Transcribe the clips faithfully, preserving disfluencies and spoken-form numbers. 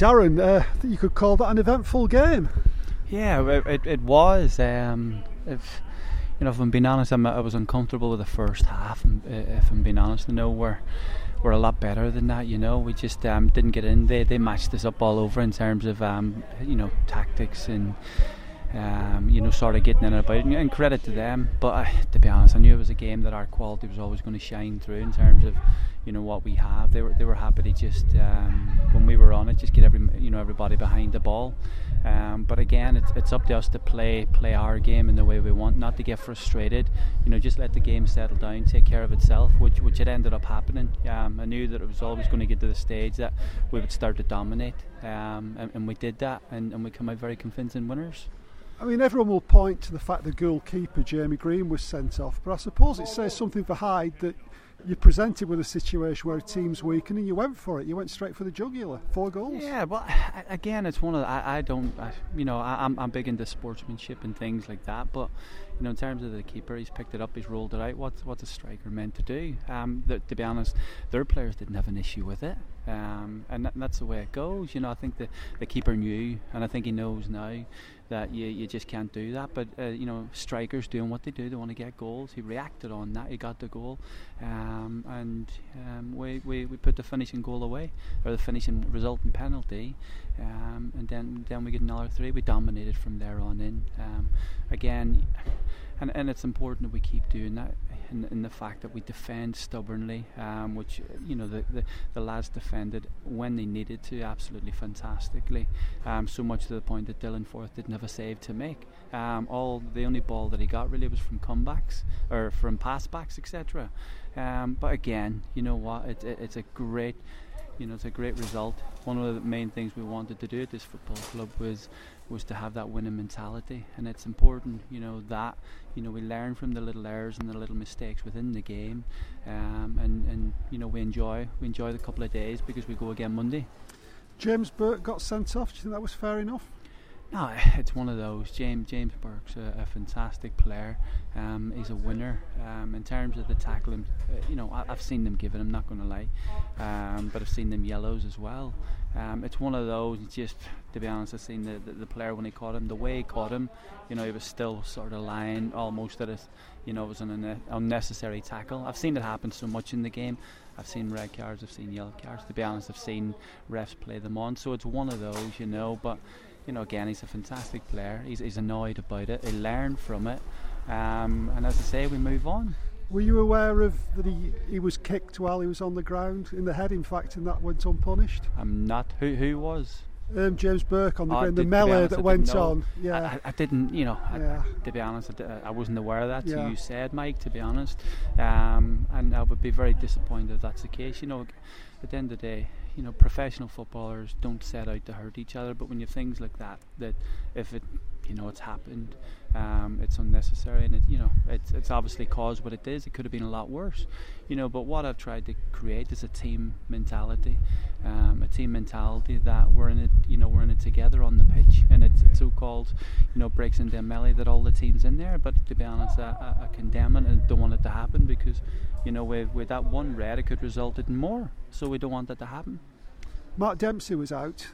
Darren, uh, I think you could call that an eventful game. Yeah, it, it, it was. Um, if you know, if I'm being honest, I'm, I was uncomfortable with the first half. And, uh, if I'm being honest, I know we're we're a lot better than that. You know, we just um, didn't get in. They they matched us up all over in terms of um, you know tactics and. Um, you know, sort of getting in and about it, and, and credit to them. But uh, to be honest, I knew it was a game that our quality was always going to shine through in terms of, you know, what we have. They were they were happy to just um, when we were on it, just get every you know everybody behind the ball. Um, but again, it's it's up to us to play play our game in the way we want, not to get frustrated. You know, just let the game settle down, take care of itself, which which it ended up happening. Um, I knew that it was always going to get to the stage that we would start to dominate, um, and, and we did that, and, and we come out very convincing winners. I mean, everyone will point to the fact the goalkeeper, Jamie Green, was sent off, but I suppose it says something for Hyde that you're presented with a situation where a team's weakened and you went for it. You went straight for the jugular. Four goals. Yeah, well, again, it's one of the, I, I don't, I, you know, I, I'm I'm big into sportsmanship and things like that, but you know, in terms of the keeper, he's picked it up, he's rolled it out. What's what's a striker meant to do? Um, the, to be honest, their players didn't have an issue with it, um, and, that, and that's the way it goes. You know, I think the the keeper knew, and I think he knows now that you you just can't do that. But uh, you know, strikers doing what they do, they want to get goals. He reacted on that, he got the goal, um, and um, we, we we put the finishing goal away, or the finishing resulting penalty, um, and then then we get another three. We dominated from there on in. Um, again, and and it's important that we keep doing that. In, in the fact that we defend stubbornly, um, which you know the, the the lads defended when they needed to, absolutely fantastically. Um, so much to the point that Dylan Forth didn't have a save to make. Um, all the only ball that he got really was from comebacks or from passbacks, et cetera. Um, but again, you know what? It, it, it's a great. You know, it's a great result. One of the main things we wanted to do at this football club was was to have that winning mentality, and it's important, you know, that you know we learn from the little errors and the little mistakes within the game, um, and and you know we enjoy we enjoy the couple of days because we go again Monday. James Burke got sent off. Do you think that was fair enough? No, it's one of those. James James Burke's a, a fantastic player. Um, he's a winner. Um, in terms of the tackling, uh, you know, I, I've seen them give it. I'm not going to lie, um, but I've seen them yellows as well. Um, it's one of those. Just to be honest, I've seen the, the the player when he caught him, the way he caught him. You know, he was still sort of lying, almost at it. You know, it was an un- unnecessary tackle. I've seen it happen so much in the game. I've seen red cards. I've seen yellow cards. To be honest, I've seen refs play them on. So it's one of those, you know, but. You know, again, he's a fantastic player. He's, he's annoyed about it. He learned from it, um, and as I say, we move on. Were you aware of that he, he was kicked while he was on the ground in the head, in fact, and that went unpunished? I'm not. Who who was? Um, James Burke on the oh, ground, the did, melee honest, that went know. on. Yeah, I, I didn't. You know, yeah. I, to be honest, I, I wasn't aware of that. Yeah. So you said, Mike. To be honest, um, and I would be very disappointed if that's the case. You know, at the end of the day. You know, professional footballers don't set out to hurt each other, but when you have things like that, that if it, you know, it's happened, um, it's unnecessary, and it, you know, it's it's obviously caused what it is. It could have been a lot worse, you know. But what I've tried to create is a team mentality, um, a team mentality that we're in it, you know, we're in it together on the pitch, and it's, it's so-called, you know, breaks into a melee that all the teams in there. But to be honest, I, I, I condemn it and don't want it to happen because. You know, with, with that one red, it could result in more. So we don't want that to happen. Mark Dempsey was out.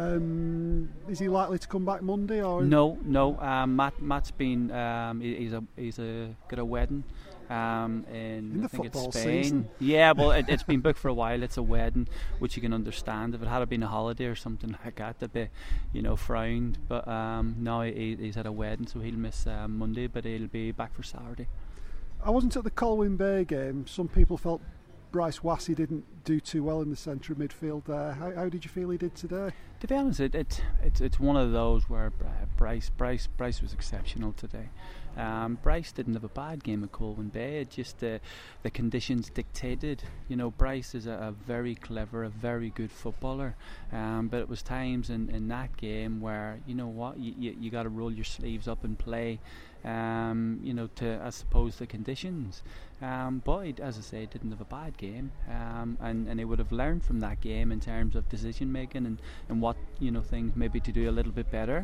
Um, is he likely to come back Monday? Or no, no. Um, Matt, Matt's been. Um, he, he's a he's a got a wedding. Um, in, in the I think football it's Spain. Season. Yeah, well, it, it's been booked for a while. It's a wedding, which you can understand. If it had been a holiday or something like that, that'd be, you know, frowned. But um, now he, he's at a wedding, so he'll miss um, Monday, but he'll be back for Saturday. I wasn't at the Colwyn Bay game. Some people felt Bryce Wassey didn't do too well in the centre of midfield there. How, how did you feel he did today? To be honest, it, it, it's it's one of those where uh, Bryce Bryce Bryce was exceptional today. Um, Bryce didn't have a bad game at Colwyn Bay. It just uh, the conditions dictated. You know, Bryce is a, a very clever, a very good footballer. Um, but it was times in, in that game where you know what you you, you got to roll your sleeves up and play. Um, you know, to I suppose the conditions. Um, but he, as I say, didn't have a bad game, um, and and he would have learned from that game in terms of decision making and, and what you know things maybe to do a little bit better.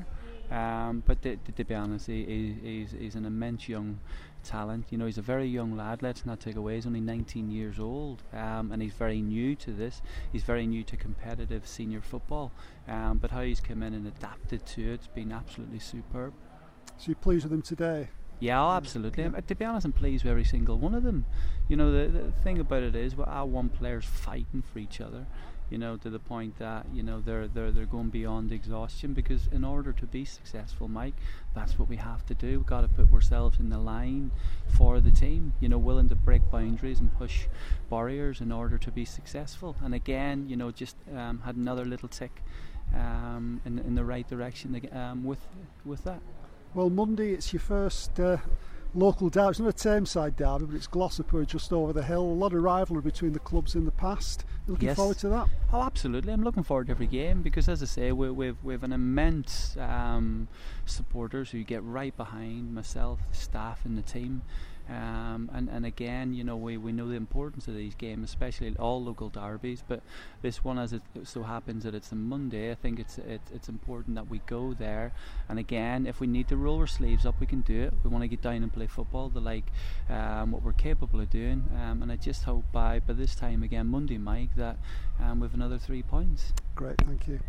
Um, but to, to, to be honest, he, he, he's, he's an immense young talent. You know, he's a very young lad. Let's not take away. He's only nineteen years old, um, and he's very new to this. He's very new to competitive senior football. Um, but how he's come in and adapted to it, it's been absolutely superb. So you're pleased with him today? Yeah, oh, absolutely. Yeah. Um, to be honest, I'm pleased with every single one of them. You know, the, the thing about it is, well, our one players fighting for each other. You know, to the point that you know they're they're they're going beyond exhaustion, because in order to be successful, Mike, that's what we have to do. We've got to put ourselves in the line for the team. You know, willing to break boundaries and push barriers in order to be successful. And again, you know, just um, had another little tick um, in in the right direction um, with with that. Well, Monday it's your first uh, local derby. It's not a Tameside derby, but it's Glossop who are just over the hill. A lot of rivalry between the clubs in the past. You looking Yes. forward to that? Oh, absolutely. I'm looking forward to every game, because, as I say, we, we've we've an immense um, supporters who get right behind myself, the staff, and the team. Um, and, and again, you know, we, we know the importance of these games, especially all local derbies. But this one, as it so happens that it's a Monday, I think it's it, it's important that we go there. And again, if we need to roll our sleeves up, we can do it. We want to get down and play football, the like um, what we're capable of doing. Um, and I just hope by by this time again Monday, Mike, that um, we have another three points. Great, thank you.